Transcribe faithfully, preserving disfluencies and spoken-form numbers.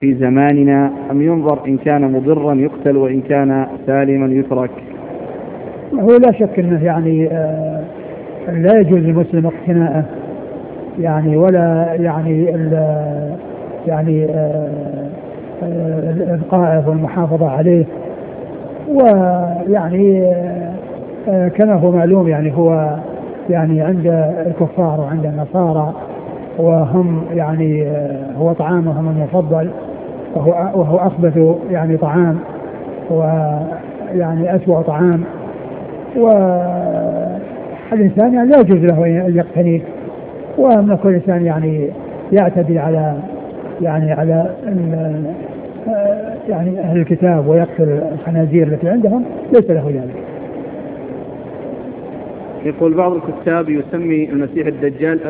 في زماننا، أم ينظر إن كان مضرا يقتل وإن كان سالما يترك؟ هو لا شك أنه يعني آه لا يجوز للمسلم اقتناءه يعني ولا يعني يعني القائد والمحافظة عليه. ويعني آه كما هو معلوم يعني هو يعني عند الكفار وعند النصارى وهم يعني آه هو طعامهم المفضل وهو, وهو أخبث يعني طعام ويعني أسوأ طعام. والإنسان يعني لا يجوز له أن يقتنيه، وأن كل إنسان يعني يعتدي على يعني على يعني أهل الكتاب ويقتل الخنازير التي عندهم ليس له ذلك. يقول بعض الكتاب يسمي المسيح الدجال